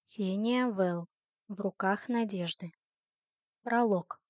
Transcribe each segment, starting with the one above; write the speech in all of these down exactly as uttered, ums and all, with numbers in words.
Ксения Вэл. В руках надежды. Пролог.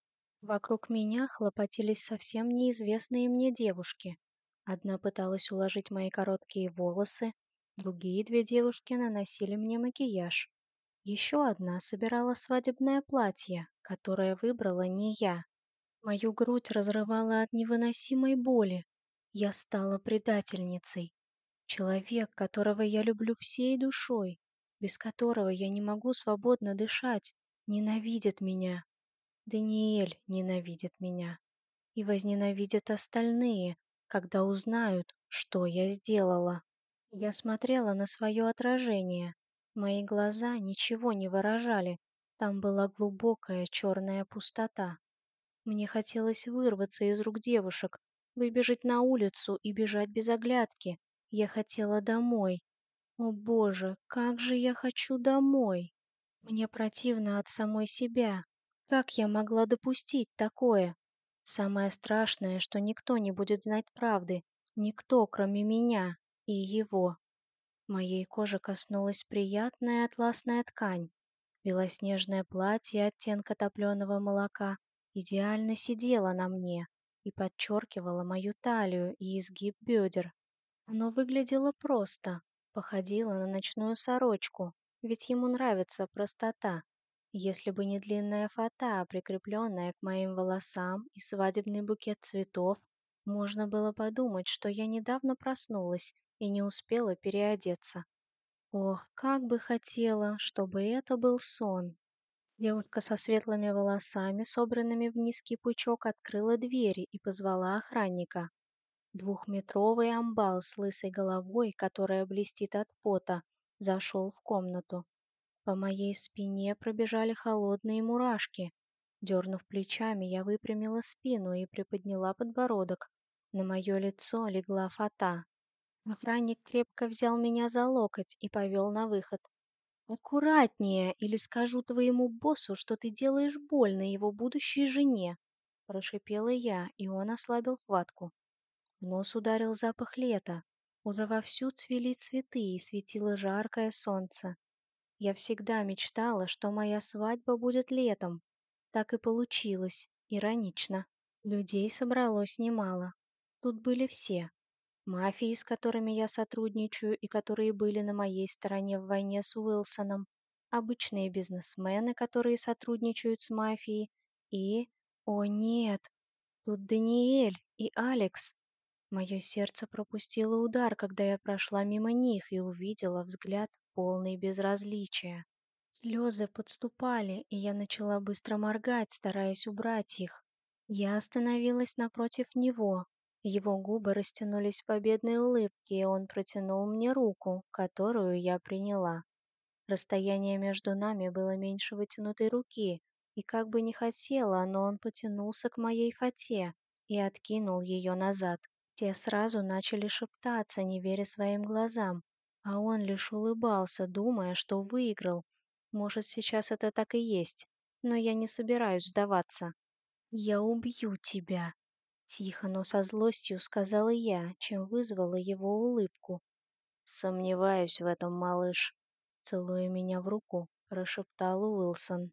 Вокруг меня хлопотились совсем неизвестные мне девушки. Одна пыталась уложить мои короткие волосы, другие две девушки наносили мне макияж. Еще одна собирала свадебное платье, которое выбрала не я. Мою грудь разрывала от невыносимой боли. Я стала предательницей. Человек, которого я люблю всей душой, без которого я не могу свободно дышать, ненавидит меня. Даниэль ненавидит меня. И возненавидят остальные, когда узнают, что я сделала. Я смотрела на свое отражение. Мои глаза ничего не выражали. Там была глубокая черная пустота. Мне хотелось вырваться из рук девушек, выбежать на улицу и бежать без оглядки. Я хотела домой. О боже, как же я хочу домой! Мне противно от самой себя. Как я могла допустить такое? Самое страшное, что никто не будет знать правды. Никто, кроме меня и его. Моей кожи коснулась приятная атласная ткань. Белоснежное платье оттенка топленого молока идеально сидело на мне и подчеркивало мою талию и изгиб бедер. Оно выглядело просто, походило на ночную сорочку, ведь ему нравится простота. Если бы не длинная фата, прикрепленная к моим волосам, и свадебный букет цветов, можно было подумать, что я недавно проснулась и не успела переодеться. Ох, как бы хотела, чтобы это был сон. Девушка со светлыми волосами, собранными в низкий пучок, открыла двери и позвала охранника. Двухметровый амбал с лысой головой, которая блестит от пота, зашел в комнату. По моей спине пробежали холодные мурашки. Дернув плечами, я выпрямила спину и приподняла подбородок. На мое лицо легла фата. Охранник крепко взял меня за локоть и повел на выход. «Аккуратнее, или скажу твоему боссу, что ты делаешь больно его будущей жене», – прошипела я, и он ослабил хватку. В нос ударил запах лета. Уже вовсю цвели цветы и светило жаркое солнце. Я всегда мечтала, что моя свадьба будет летом. Так и получилось, иронично. Людей собралось немало. Тут были все. Мафии, с которыми я сотрудничаю и которые были на моей стороне в войне с Уилсоном, обычные бизнесмены, которые сотрудничают с мафией, и... О нет, тут Даниэль и Алекс. Мое сердце пропустило удар, когда я прошла мимо них и увидела взгляд полный безразличия. Слезы подступали, и я начала быстро моргать, стараясь убрать их. Я остановилась напротив него. Его губы растянулись в победной улыбке, и он протянул мне руку, которую я приняла. Расстояние между нами было меньше вытянутой руки, и как бы не хотела, но он потянулся к моей фате и откинул ее назад. Те сразу начали шептаться, не веря своим глазам, а он лишь улыбался, думая, что выиграл. Может, сейчас это так и есть, но я не собираюсь сдаваться. «Я убью тебя!» Тихо, но со злостью сказала я, чем вызвала его улыбку. «Сомневаюсь в этом, малыш», — целуя меня в руку, прошептал Уилсон.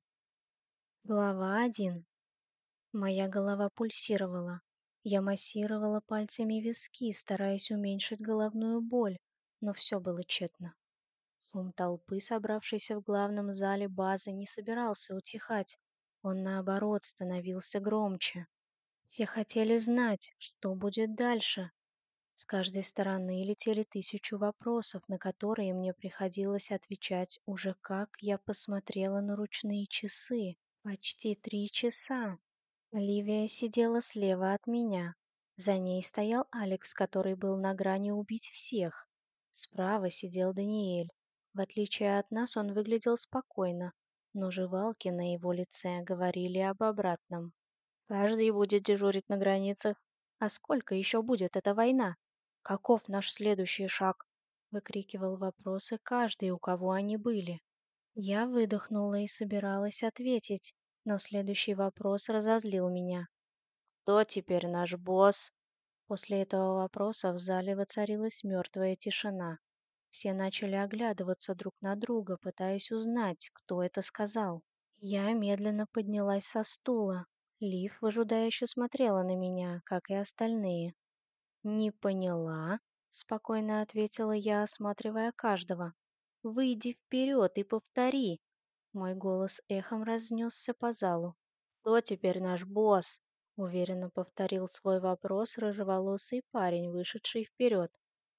Глава один. Моя голова пульсировала. Я массировала пальцами виски, стараясь уменьшить головную боль, но все было тщетно. Шум толпы, собравшейся в главном зале базы, не собирался утихать. Он, наоборот, становился громче. Все хотели знать, что будет дальше. С каждой стороны летели тысячу вопросов, на которые мне приходилось отвечать уже как я посмотрела на ручные часы. Почти три часа. Оливия сидела слева от меня. За ней стоял Алекс, который был на грани убить всех. Справа сидел Даниэль. В отличие от нас, он выглядел спокойно, но жевалки на его лице говорили об обратном. «Каждый будет дежурить на границах. А сколько еще будет эта война? Каков наш следующий шаг?» Выкрикивал вопросы каждый, у кого они были. Я выдохнула и собиралась ответить, но следующий вопрос разозлил меня. «Кто теперь наш босс?» После этого вопроса в зале воцарилась мертвая тишина. Все начали оглядываться друг на друга, пытаясь узнать, кто это сказал. Я медленно поднялась со стула. Лив выжидающе смотрела на меня, как и остальные. «Не поняла», — спокойно ответила я, осматривая каждого. «Выйди вперед и повтори». Мой голос эхом разнесся по залу. «Кто теперь наш босс?» — уверенно повторил свой вопрос рыжеволосый парень, вышедший вперед.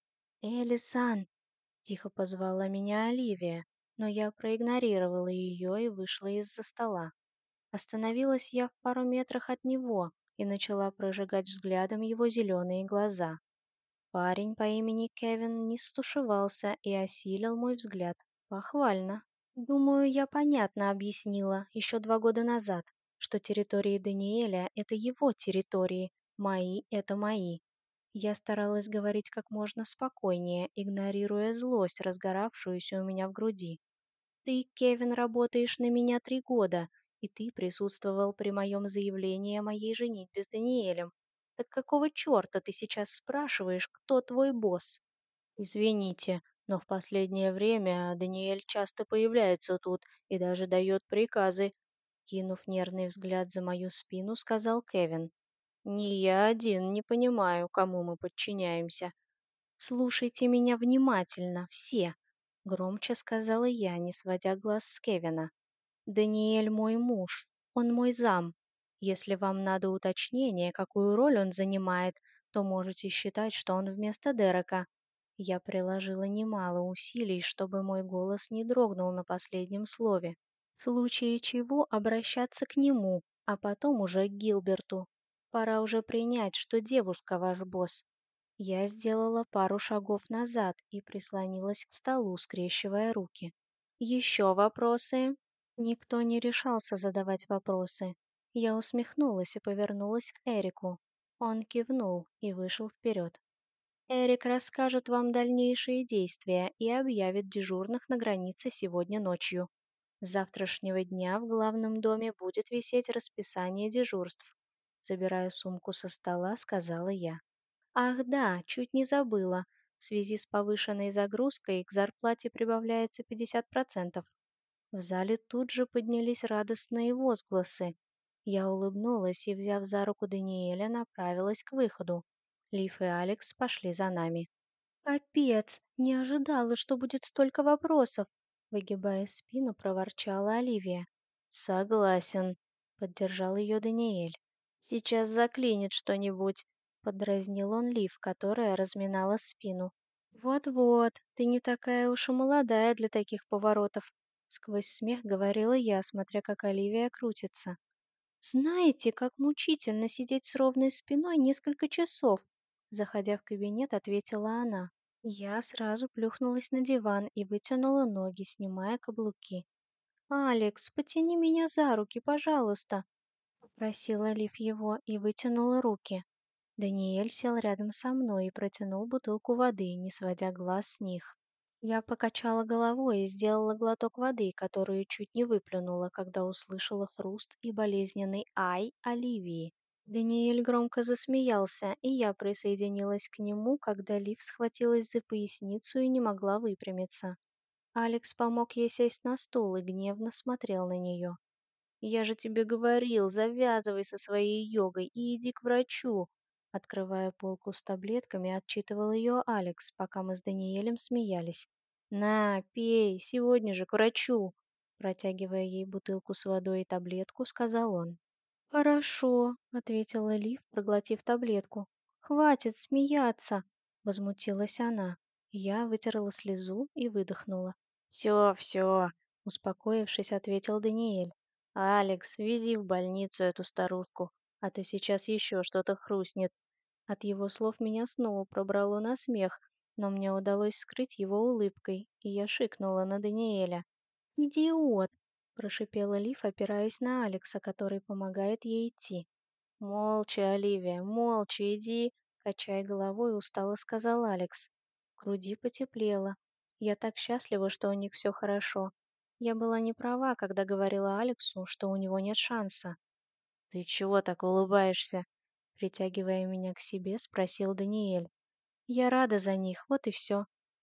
«Элли-сан!» — тихо позвала меня Оливия, но я проигнорировала ее и вышла из-за стола. Остановилась я в пару метрах от него и начала прожигать взглядом его зеленые глаза. Парень по имени Кевин не стушевался и осилил мой взгляд. Похвально. Думаю, я понятно объяснила еще два года назад, что территории Даниэля — это его территории, мои — это мои. Я старалась говорить как можно спокойнее, игнорируя злость, разгоравшуюся у меня в груди. «Ты, Кевин, работаешь на меня три года, и ты присутствовал при моем заявлении о моей женитьбе с Даниэлем. Так какого черта ты сейчас спрашиваешь, кто твой босс?» «Извините, но в последнее время Даниэль часто появляется тут и даже дает приказы», кинув нервный взгляд за мою спину, сказал Кевин. «Не я один не понимаю, кому мы подчиняемся». «Слушайте меня внимательно, все», — громче сказала я, не сводя глаз с Кевина. «Даниэль мой муж, он мой зам. Если вам надо уточнение, какую роль он занимает, то можете считать, что он вместо Дерека». Я приложила немало усилий, чтобы мой голос не дрогнул на последнем слове. В случае чего обращаться к нему, а потом уже к Гилберту. Пора уже принять, что девушка ваш босс. Я сделала пару шагов назад и прислонилась к столу, скрещивая руки. Еще вопросы? Никто не решался задавать вопросы. Я усмехнулась и повернулась к Эрику. Он кивнул и вышел вперед. Эрик расскажет вам дальнейшие действия и объявит дежурных на границе сегодня ночью. С завтрашнего дня в главном доме будет висеть расписание дежурств. Забирая сумку со стола, сказала я. Ах да, чуть не забыла. В связи с повышенной загрузкой к зарплате прибавляется пятьдесят процентов. В зале тут же поднялись радостные возгласы. Я улыбнулась и, взяв за руку Даниэля, направилась к выходу. Лив и Алекс пошли за нами. «Капец! Не ожидала, что будет столько вопросов!» Выгибая спину, проворчала Оливия. «Согласен», — поддержал ее Даниэль. «Сейчас заклинит что-нибудь», — подразнил он Лив, которая разминала спину. «Вот-вот, ты не такая уж и молодая для таких поворотов», — сквозь смех говорила я, смотря как Оливия крутится. «Знаете, как мучительно сидеть с ровной спиной несколько часов?» Заходя в кабинет, ответила она. Я сразу плюхнулась на диван и вытянула ноги, снимая каблуки. «Алекс, потяни меня за руки, пожалуйста», — попросила Лив его и вытянула руки. Даниэль сел рядом со мной и протянул бутылку воды, не сводя глаз с них. Я покачала головой и сделала глоток воды, которую чуть не выплюнула, когда услышала хруст и болезненный «ай» Оливии. Даниэль громко засмеялся, и я присоединилась к нему, когда Лив схватилась за поясницу и не могла выпрямиться. Алекс помог ей сесть на стул и гневно смотрел на нее. «Я же тебе говорил, завязывай со своей йогой и иди к врачу!» Открывая полку с таблетками, отчитывал ее Алекс, пока мы с Даниэлем смеялись. «На, пей, сегодня же к врачу!» Протягивая ей бутылку с водой и таблетку, сказал он. «Хорошо», — ответила Лив, проглотив таблетку. «Хватит смеяться», — возмутилась она. Я вытерла слезу и выдохнула. «Все, все», — успокоившись, ответил Даниэль. «Алекс, вези в больницу эту старушку, а то сейчас еще что-то хрустнет». От его слов меня снова пробрало на смех, но мне удалось скрыть его улыбкой, и я шикнула на Даниэля. «Идиот!» — прошипела Лив, опираясь на Алекса, который помогает ей идти. «Молча, Оливия, молча иди!» — качая головой, устало сказал Алекс. В груди потеплело. Я так счастлива, что у них все хорошо. Я была не права, когда говорила Алексу, что у него нет шанса. «Ты чего так улыбаешься?» — притягивая меня к себе, спросил Даниэль. «Я рада за них, вот и все».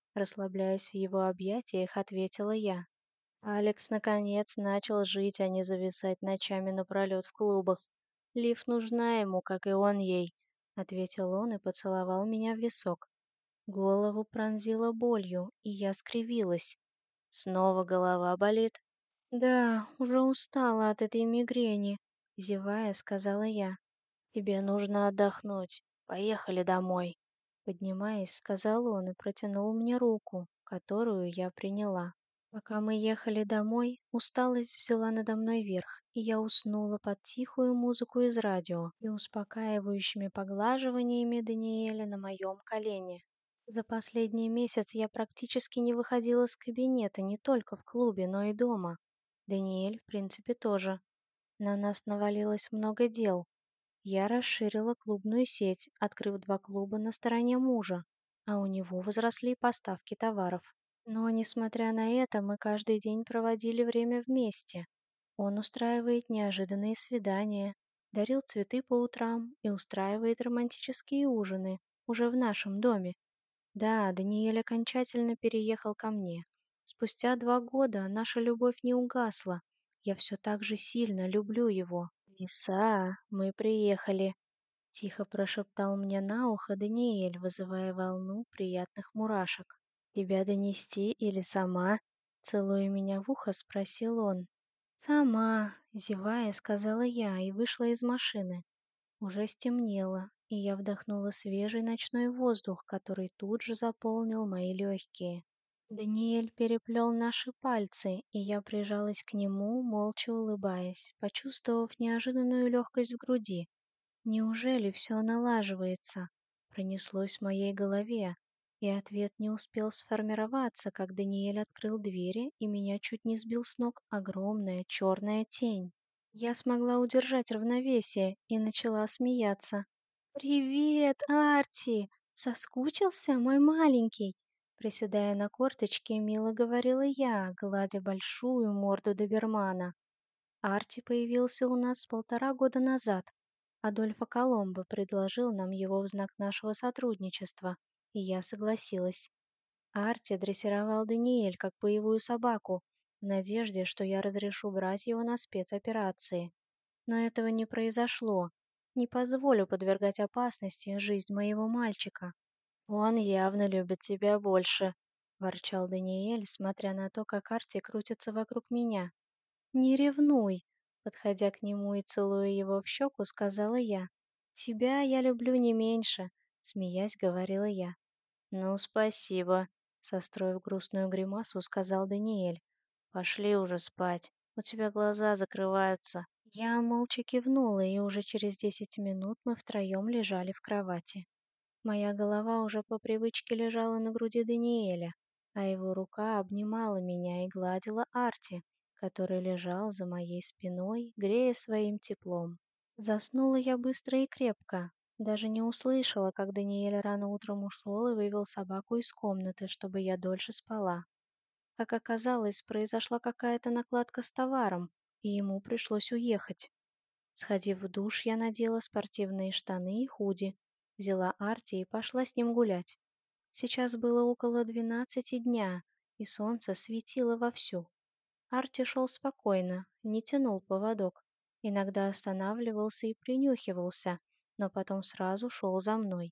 Расслабляясь в его объятиях, ответила я. Алекс наконец начал жить, а не зависать ночами напролет в клубах. Лив нужна ему, как и он ей, ответил он и поцеловал меня в висок. Голову пронзило болью, и я скривилась. Снова голова болит? Да, уже устала от этой мигрени, зевая, сказала я. Тебе нужно отдохнуть. Поехали домой. Поднимаясь, сказал он и протянул мне руку, которую я приняла. Пока мы ехали домой, усталость взяла надо мной верх, и я уснула под тихую музыку из радио и успокаивающими поглаживаниями Даниэля на моем колене. За последний месяц я практически не выходила из кабинета не только в клубе, но и дома. Даниэль, в принципе, тоже. На нас навалилось много дел. Я расширила клубную сеть, открыв два клуба на стороне мужа, а у него возросли поставки товаров. Но, несмотря на это, мы каждый день проводили время вместе. Он устраивает неожиданные свидания, дарил цветы по утрам и устраивает романтические ужины уже в нашем доме. Да, Даниэль окончательно переехал ко мне. Спустя два года наша любовь не угасла. Я все так же сильно люблю его. «Лиса, мы приехали», — тихо прошептал мне на ухо Даниэль, вызывая волну приятных мурашек. «Тебя донести или сама?» — целуя меня в ухо, спросил он. «Сама», — зевая, сказала я и вышла из машины. Уже стемнело, и я вдохнула свежий ночной воздух, который тут же заполнил мои легкие. Даниэль переплел наши пальцы, и я прижалась к нему, молча улыбаясь, почувствовав неожиданную легкость в груди. Неужели все налаживается? Пронеслось в моей голове, и ответ не успел сформироваться, как Даниэль открыл двери, и меня чуть не сбил с ног огромная черная тень. Я смогла удержать равновесие и начала смеяться. «Привет, Арти! Соскучился, мой маленький?» Приседая на корточки, мило говорила я, гладя большую морду добермана. Арти появился у нас полтора года назад. Адольфо Коломбо предложил нам его в знак нашего сотрудничества, и я согласилась. Арти дрессировал Даниэль как боевую собаку, в надежде, что я разрешу брать его на спецоперации. Но этого не произошло. Не позволю подвергать опасности жизнь моего мальчика. Он явно любит тебя больше, ворчал Даниэль, смотря на то, как Арти крутится вокруг меня. Не ревнуй, подходя к нему и целуя его в щеку, сказала я. Тебя я люблю не меньше, смеясь, говорила я. Ну, спасибо, состроив грустную гримасу, сказал Даниэль. Пошли уже спать. У тебя глаза закрываются. Я молча кивнула, и уже через десять минут мы втроем лежали в кровати. Моя голова уже по привычке лежала на груди Даниэля, а его рука обнимала меня и гладила Арти, который лежал за моей спиной, грея своим теплом. Заснула я быстро и крепко. Даже не услышала, как Даниэль рано утром ушел и вывел собаку из комнаты, чтобы я дольше спала. Как оказалось, произошла какая-то накладка с товаром, и ему пришлось уехать. Сходив в душ, я надела спортивные штаны и худи, взяла Арти и пошла с ним гулять. Сейчас было около двенадцати дня, и солнце светило вовсю. Арти шел спокойно, не тянул поводок. Иногда останавливался и принюхивался, но потом сразу шел за мной.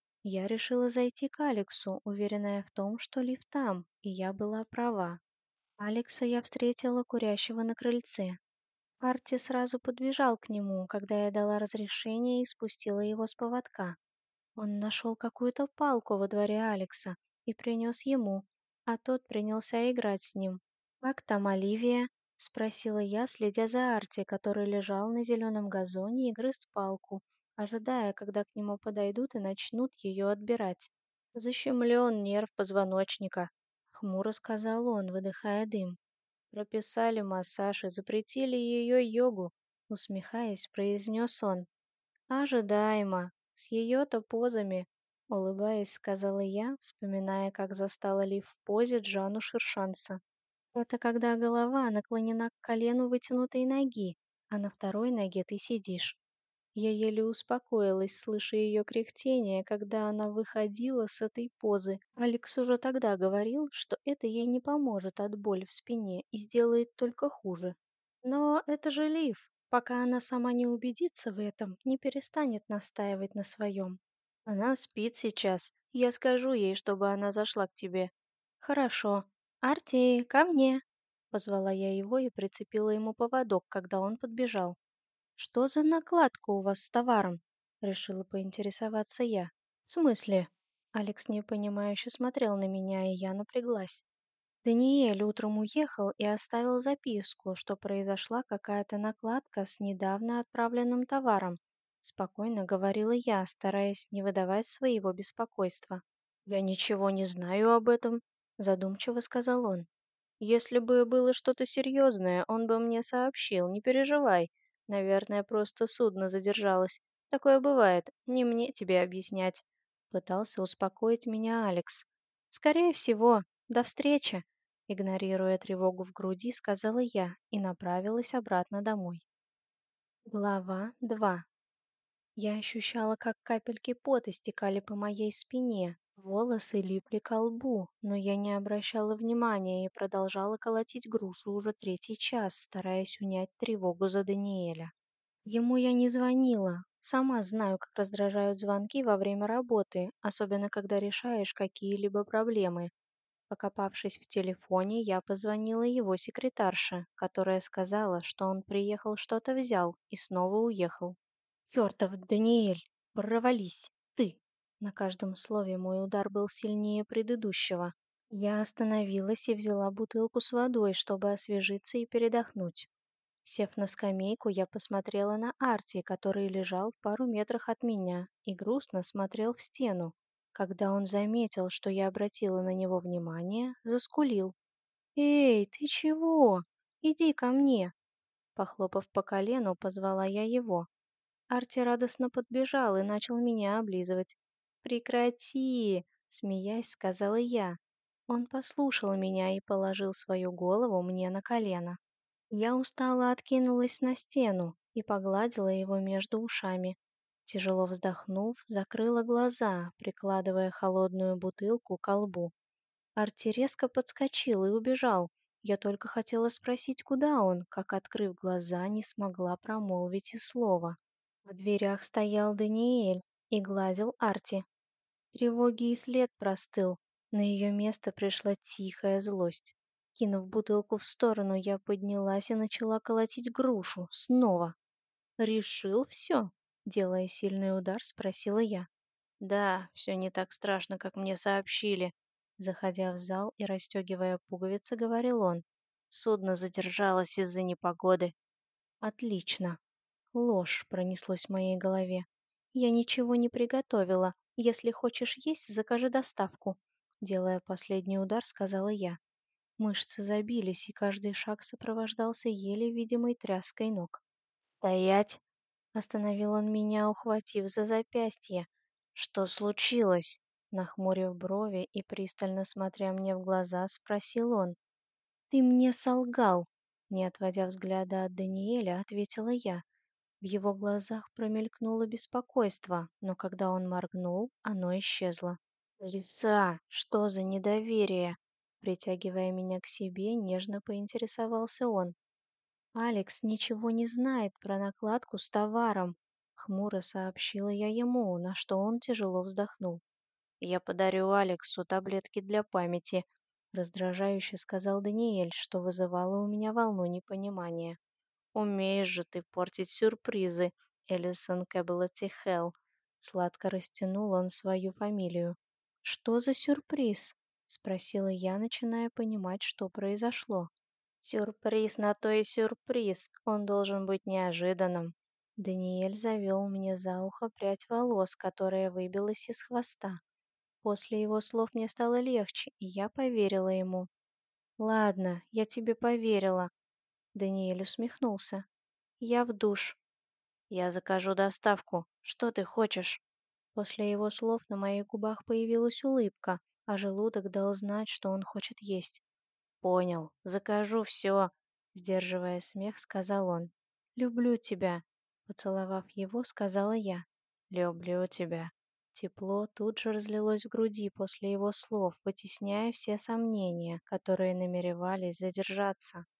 Я решила зайти к Алексу, уверенная в том, что Лив там, и я была права. Алекса я встретила курящего на крыльце. Арти сразу подбежал к нему, когда я дала разрешение и спустила его с поводка. Он нашел какую-то палку во дворе Алекса и принес ему, а тот принялся играть с ним. «Как там Оливия?» — спросила я, следя за Арти, который лежал на зеленом газоне и грыз палку, ожидая, когда к нему подойдут и начнут ее отбирать. «Защемлен нерв позвоночника», — хмуро сказал он, выдыхая дым. «Прописали массаж и запретили ее йогу», — усмехаясь, произнес он. «Ожидаемо, с ее-то позами», — улыбаясь, сказала я, вспоминая, как застала Лив в позе Джану Шершанса. Это когда голова наклонена к колену вытянутой ноги, а на второй ноге ты сидишь. Я еле успокоилась, слыша ее кряхтение, когда она выходила с этой позы. Алекс уже тогда говорил, что это ей не поможет от боли в спине и сделает только хуже. Но это же Лив. Пока она сама не убедится в этом, не перестанет настаивать на своем. Она спит сейчас. Я скажу ей, чтобы она зашла к тебе. Хорошо. Арти, ко мне. Позвала я его и прицепила ему поводок, когда он подбежал. «Что за накладка у вас с товаром?» — решила поинтересоваться я. «В смысле?» Алекс непонимающе смотрел на меня, и я напряглась. Даниэль утром уехал и оставил записку, что произошла какая-то накладка с недавно отправленным товаром. Спокойно говорила я, стараясь не выдавать своего беспокойства. «Я ничего не знаю об этом», — задумчиво сказал он. Если бы было что-то серьезное, он бы мне сообщил, не переживай. Наверное, просто судно задержалось. Такое бывает, не мне тебе объяснять. Пытался успокоить меня Алекс. Скорее всего, до встречи. Игнорируя тревогу в груди, сказала я и направилась обратно домой. Глава два. Я ощущала, как капельки пота стекали по моей спине, волосы липли к лбу, но я не обращала внимания и продолжала колотить грушу уже третий час, стараясь унять тревогу за Даниэля. Ему я не звонила. Сама знаю, как раздражают звонки во время работы, особенно когда решаешь какие-либо проблемы. Покопавшись в телефоне, я позвонила его секретарше, которая сказала, что он приехал, что-то взял и снова уехал. «Чертов Даниэль! Провались! Ты!» На каждом слове мой удар был сильнее предыдущего. Я остановилась и взяла бутылку с водой, чтобы освежиться и передохнуть. Сев на скамейку, я посмотрела на Арти, который лежал в пару метрах от меня и грустно смотрел в стену. Когда он заметил, что я обратила на него внимание, заскулил. «Эй, ты чего? Иди ко мне!» Похлопав по колену, позвала я его. Арти радостно подбежал и начал меня облизывать. «Прекрати!» — смеясь, сказала я. Он послушал меня и положил свою голову мне на колено. Я устало откинулась на стену и погладила его между ушами. Тяжело вздохнув, закрыла глаза, прикладывая холодную бутылку к колбу. Арти резко подскочил и убежал. Я только хотела спросить, куда он, как, открыв глаза, не смогла промолвить и слова. В дверях стоял Даниэль и гладил Арти. Тревоги и след простыл. На ее место пришла тихая злость. Кинув бутылку в сторону, я поднялась и начала колотить грушу. Снова. «Решил все?» Делая сильный удар, спросила я. «Да, все не так страшно, как мне сообщили», — заходя в зал и расстегивая пуговицы, говорил он. «Судно задержалось из-за непогоды». «Отлично». Ложь пронеслось в моей голове. «Я ничего не приготовила. Если хочешь есть, закажи доставку», — делая последний удар, сказала я. Мышцы забились, и каждый шаг сопровождался еле видимой тряской ног. «Стоять!» — остановил он меня, ухватив за запястье. «Что случилось?» Нахмурив брови и пристально смотря мне в глаза, спросил он. «Ты мне солгал!» Не отводя взгляда от Даниэля, ответила я. В его глазах промелькнуло беспокойство, но когда он моргнул, оно исчезло. «Лиса, что за недоверие?» Притягивая меня к себе, нежно поинтересовался он. «Алекс ничего не знает про накладку с товаром», — хмуро сообщила я ему, на что он тяжело вздохнул. «Я подарю Алексу таблетки для памяти», — раздражающе сказал Даниэль, что вызывало у меня волну непонимания. «Умеешь же ты портить сюрпризы, Элисон Кэббелати Хелл», — сладко растянул он свою фамилию. «Что за сюрприз?» — спросила я, начиная понимать, что произошло. Сюрприз на то и сюрприз, он должен быть неожиданным. Даниэль завел мне за ухо прядь волос, которая выбилась из хвоста. После его слов мне стало легче, и я поверила ему. «Ладно, я тебе поверила», — Даниэль усмехнулся. «Я в душ. Я закажу доставку. Что ты хочешь?» После его слов на моих губах появилась улыбка, а желудок дал знать, что он хочет есть. «Понял, закажу все», — сдерживая смех, сказал он. «Люблю тебя», — Поцеловав его, сказала я: «Люблю тебя». Тепло тут же разлилось в груди после его слов, вытесняя все сомнения, которые намеревались задержаться.